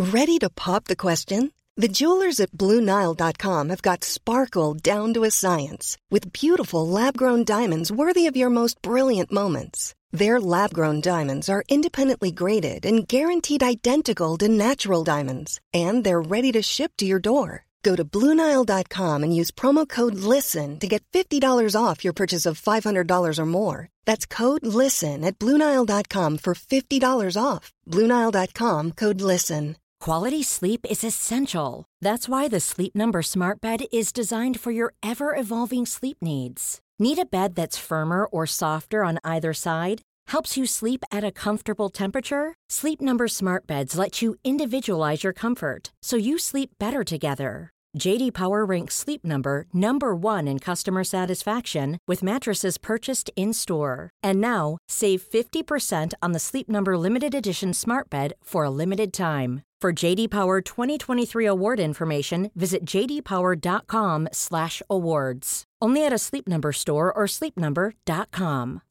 Ready to pop the question? The jewelers at BlueNile.com have got sparkle down to a science with beautiful lab-grown diamonds worthy of your most brilliant moments. Their lab-grown diamonds are independently graded and guaranteed identical to natural diamonds, and they're ready to ship to your door. Go to BlueNile.com and use promo code LISTEN to get $50 off your purchase of $500 or more. That's code LISTEN at BlueNile.com for $50 off. BlueNile.com, code LISTEN. Quality sleep is essential. That's why the Sleep Number Smart Bed is designed for your ever-evolving sleep needs. Need a bed that's firmer or softer on either side? Helps you sleep at a comfortable temperature? Sleep Number Smart Beds let you individualize your comfort so you sleep better together. J.D. Power ranks Sleep Number #1 in customer satisfaction with mattresses purchased in-store. And now, save 50% on the Sleep Number Limited Edition Smart Bed for a limited time. For J.D. Power 2023 award information, visit jdpower.com/awards. Only at a Sleep Number store or sleepnumber.com.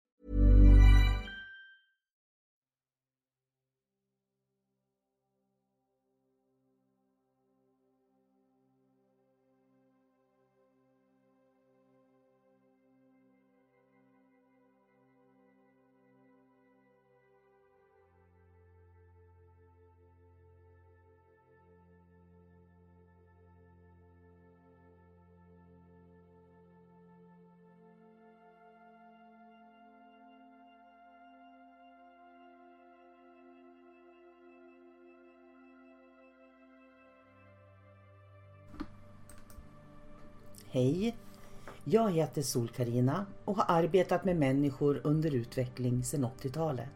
Hej, jag heter Sol-Carina och har arbetat med människor under utveckling sedan 80-talet.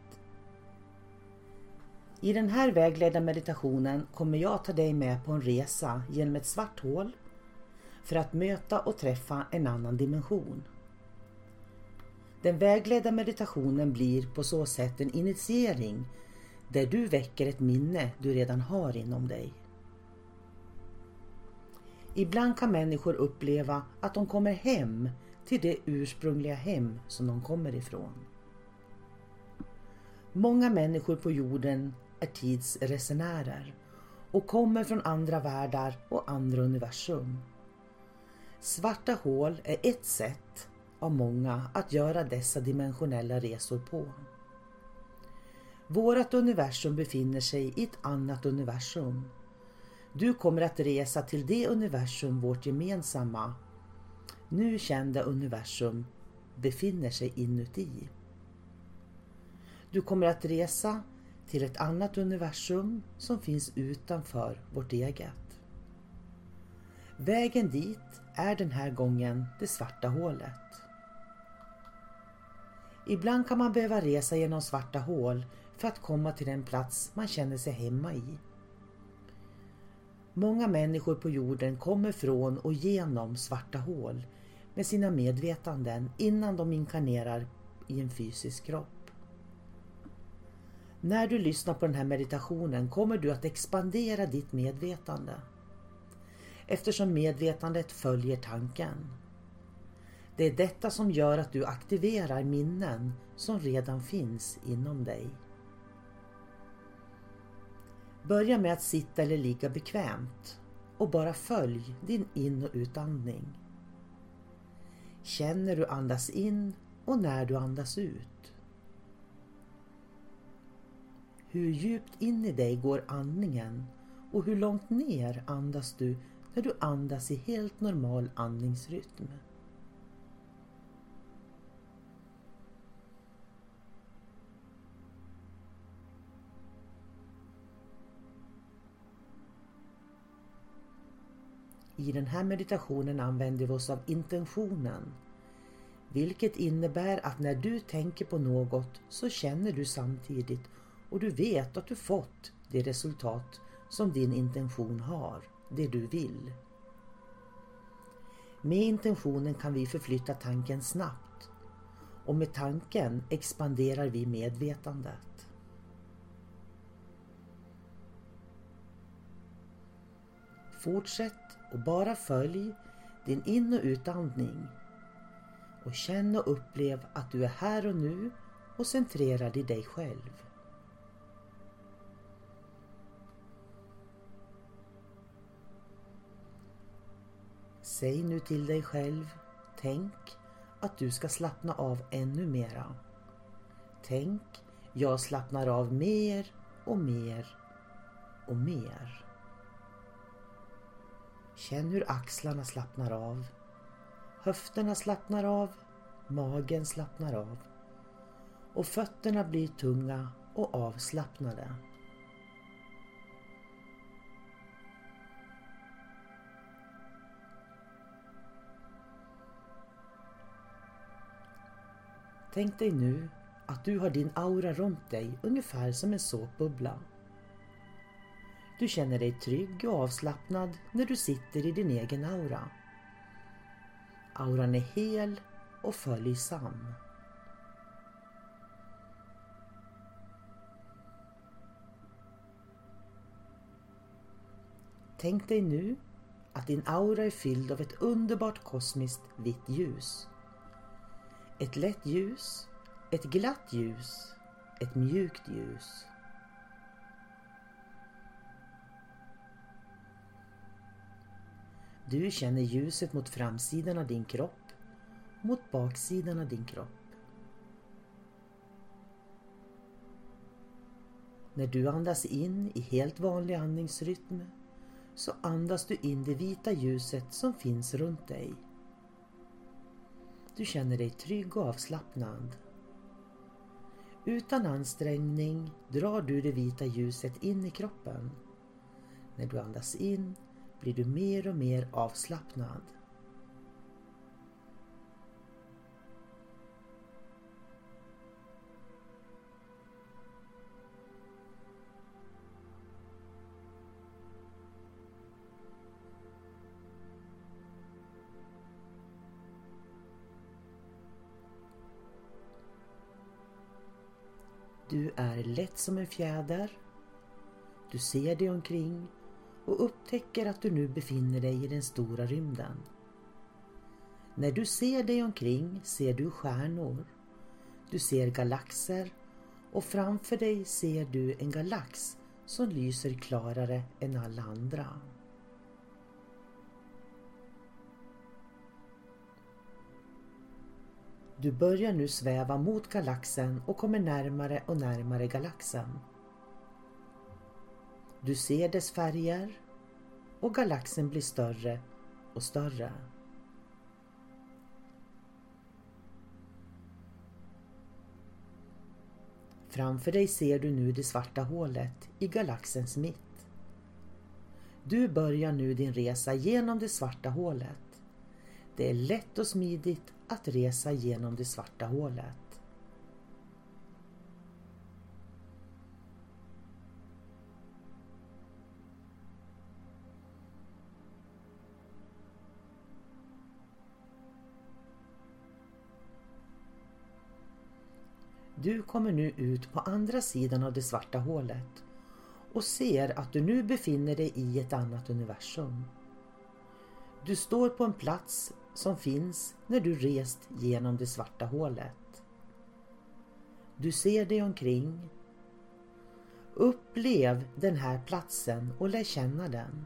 I den här vägledda meditationen kommer jag ta dig med på en resa genom ett svart hål för att möta och träffa en annan dimension. Den vägledda meditationen blir på så sätt en initiering där du väcker ett minne du redan har inom dig. Ibland kan människor uppleva att de kommer hem till det ursprungliga hem som de kommer ifrån. Många människor på jorden är tidsresenärer och kommer från andra världar och andra universum. Svarta hål är ett sätt av många att göra dessa dimensionella resor på. Vårat universum befinner sig i ett annat universum. Du kommer att resa till det universum vårt gemensamma, nu kända universum befinner sig inuti. Du kommer att resa till ett annat universum som finns utanför vårt eget. Vägen dit är den här gången det svarta hålet. Ibland kan man behöva resa genom svarta hål för att komma till den plats man känner sig hemma i. Många människor på jorden kommer från och genom svarta hål med sina medvetanden innan de inkarnerar i en fysisk kropp. När du lyssnar på den här meditationen kommer du att expandera ditt medvetande, eftersom medvetandet följer tanken. Det är detta som gör att du aktiverar minnen som redan finns inom dig. Börja med att sitta eller ligga bekvämt och bara följ din in- och utandning. Känn när du andas in och när du andas ut. Hur djupt in i dig går andningen och hur långt ner andas du när du andas i helt normal andningsrytm. I den här meditationen använder vi oss av intentionen, vilket innebär att när du tänker på något så känner du samtidigt och du vet att du fått det resultat som din intention har, det du vill. Med intentionen kan vi förflytta tanken snabbt och med tanken expanderar vi medvetandet. Fortsätt och bara följ din in- och utandning och känn och upplev att du är här och nu och centrerad i dig själv. Säg nu till dig själv, tänk att du ska slappna av ännu mera. Tänk, jag slappnar av mer och mer och mer. Känn hur axlarna slappnar av, höfterna slappnar av, magen slappnar av och fötterna blir tunga och avslappnade. Tänk dig nu att du har din aura runt dig ungefär som en såpbubbla. Du känner dig trygg och avslappnad när du sitter i din egen aura. Auran är hel och följsam. Tänk dig nu att din aura är fylld av ett underbart kosmiskt vitt ljus. Ett lätt ljus, ett glatt ljus, ett mjukt ljus. Du känner ljuset mot framsidan av din kropp, mot baksidan av din kropp. När du andas in i helt vanlig andningsrytm så andas du in det vita ljuset som finns runt dig. Du känner dig trygg och avslappnad. Utan ansträngning drar du det vita ljuset in i kroppen. När du andas in blir du mer och mer avslappnad. Du är lätt som en fjäder. Du ser dig omkring och upptäcker att du nu befinner dig i den stora rymden. När du ser dig omkring ser du stjärnor. Du ser galaxer och framför dig ser du en galax som lyser klarare än alla andra. Du börjar nu sväva mot galaxen och kommer närmare och närmare galaxen. Du ser dess färger och galaxen blir större och större. Framför dig ser du nu det svarta hålet i galaxens mitt. Du börjar nu din resa genom det svarta hålet. Det är lätt och smidigt att resa genom det svarta hålet. Du kommer nu ut på andra sidan av det svarta hålet och ser att du nu befinner dig i ett annat universum. Du står på en plats som finns när du rest genom det svarta hålet. Du ser dig omkring. Upplev den här platsen och lär känna den.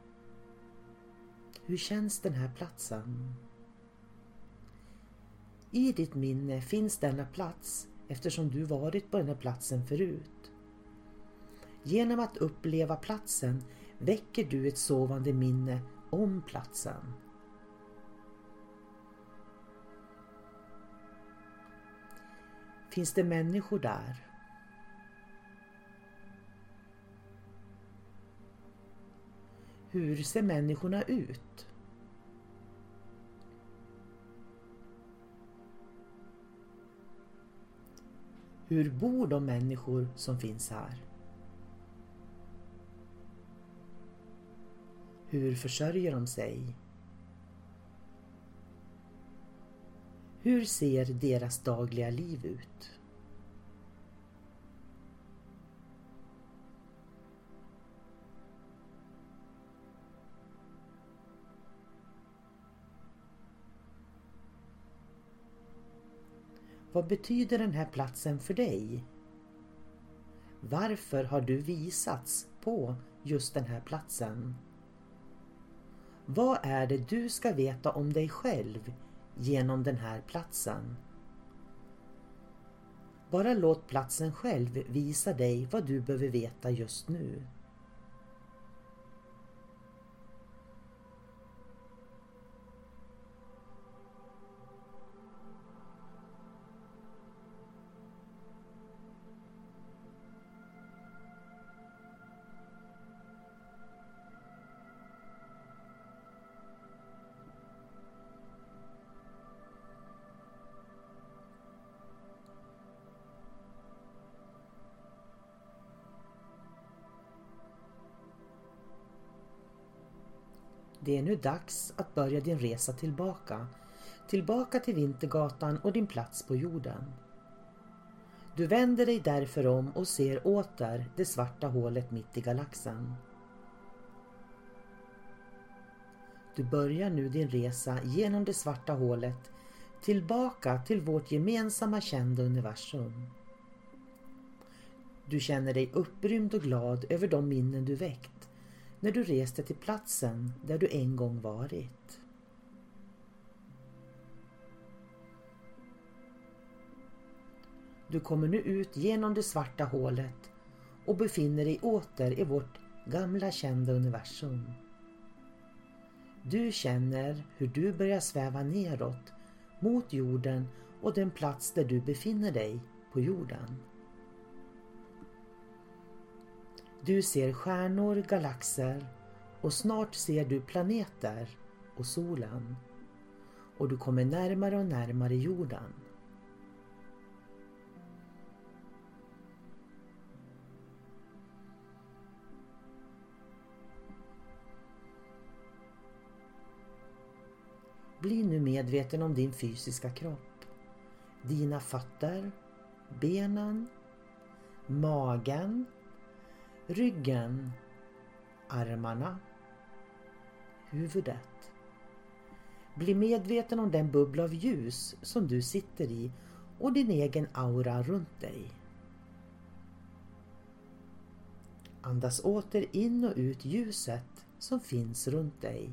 Hur känns den här platsen? I ditt minne finns denna plats eftersom du varit på den här platsen förut. Genom att uppleva platsen väcker du ett sovande minne om platsen. Finns det människor där? Hur ser människorna ut? Hur bor de människor som finns här? Hur försörjer de sig? Hur ser deras dagliga liv ut? Vad betyder den här platsen för dig? Varför har du visats på just den här platsen? Vad är det du ska veta om dig själv genom den här platsen? Bara låt platsen själv visa dig vad du behöver veta just nu. Det är nu dags att börja din resa tillbaka. Tillbaka till Vintergatan och din plats på jorden. Du vänder dig därför om och ser åter det svarta hålet mitt i galaxen. Du börjar nu din resa genom det svarta hålet tillbaka till vårt gemensamma kända universum. Du känner dig upprymd och glad över de minnen du väckt när du reste till platsen där du en gång varit. Du kommer nu ut genom det svarta hålet och befinner dig åter i vårt gamla kända universum. Du känner hur du börjar sväva neråt mot jorden och den plats där du befinner dig på jorden. Du ser stjärnor, galaxer och snart ser du planeter och solen. Och du kommer närmare och närmare jorden. Bli nu medveten om din fysiska kropp. Dina fötter, benen, magen, ryggen, armarna, huvudet. Bli medveten om den bubbla av ljus som du sitter i och din egen aura runt dig. Andas åter in och ut ljuset som finns runt dig.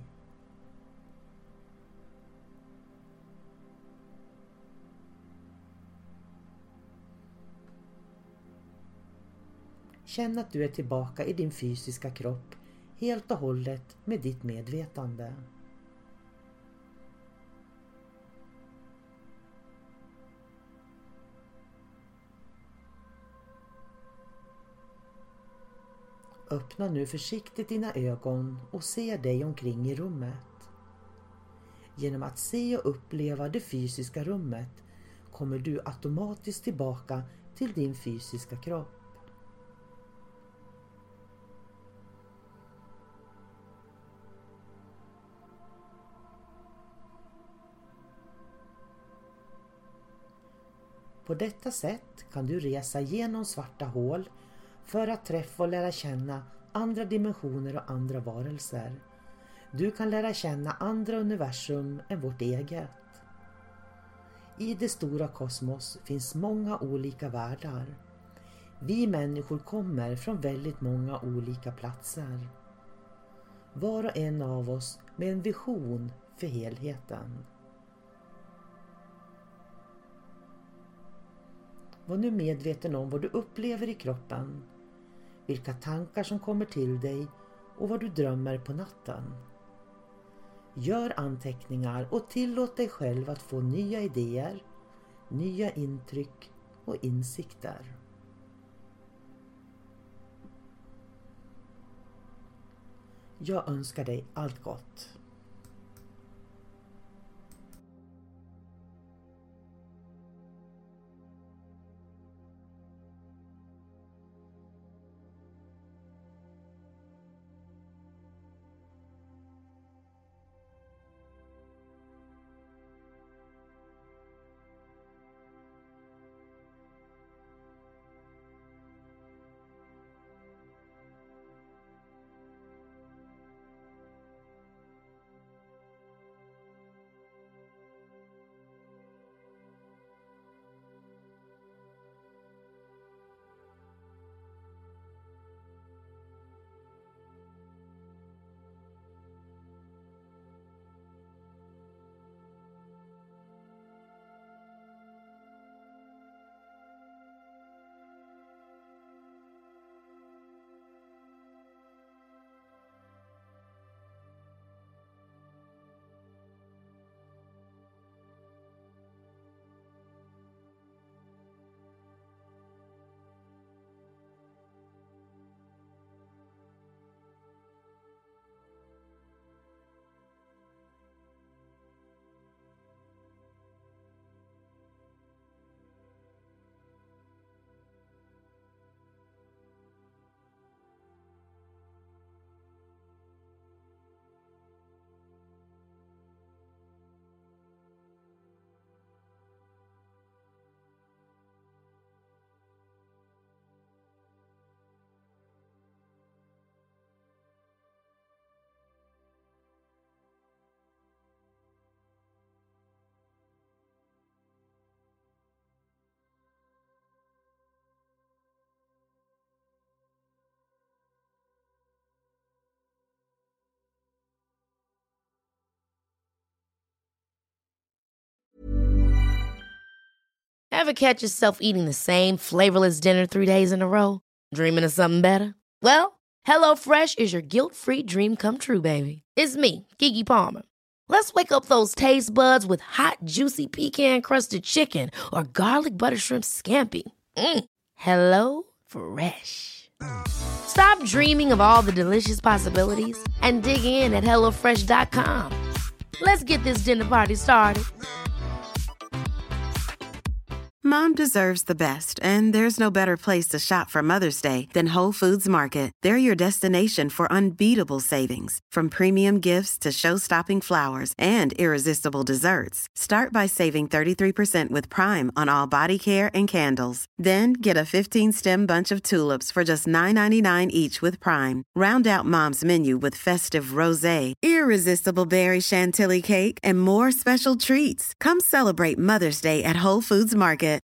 Känn att du är tillbaka i din fysiska kropp helt och hållet med ditt medvetande. Öppna nu försiktigt dina ögon och se dig omkring i rummet. Genom att se och uppleva det fysiska rummet kommer du automatiskt tillbaka till din fysiska kropp. På detta sätt kan du resa genom svarta hål för att träffa och lära känna andra dimensioner och andra varelser. Du kan lära känna andra universum än vårt eget. I det stora kosmos finns många olika världar. Vi människor kommer från väldigt många olika platser. Var och en av oss med en vision för helheten. Var nu medveten om vad du upplever i kroppen, vilka tankar som kommer till dig och vad du drömmer på natten. Gör anteckningar och tillåt dig själv att få nya idéer, nya intryck och insikter. Jag önskar dig allt gott. Ever catch yourself eating the same flavorless dinner 3 days in a row? Dreaming of something better? Well, HelloFresh is your guilt-free dream come true, baby. It's me, Keke Palmer. Let's wake up those taste buds with hot, juicy pecan-crusted chicken or garlic butter shrimp scampi. Hello Fresh. Stop dreaming of all the delicious possibilities and dig in at HelloFresh.com. Let's get this dinner party started. Mom deserves the best, and there's no better place to shop for Mother's Day than Whole Foods Market. They're your destination for unbeatable savings, from premium gifts to show-stopping flowers and irresistible desserts. Start by saving 33% with Prime on all body care and candles. Then get a 15-stem bunch of tulips for just $9.99 each with Prime. Round out Mom's menu with festive rosé, irresistible berry chantilly cake, and more special treats. Come celebrate Mother's Day at Whole Foods Market.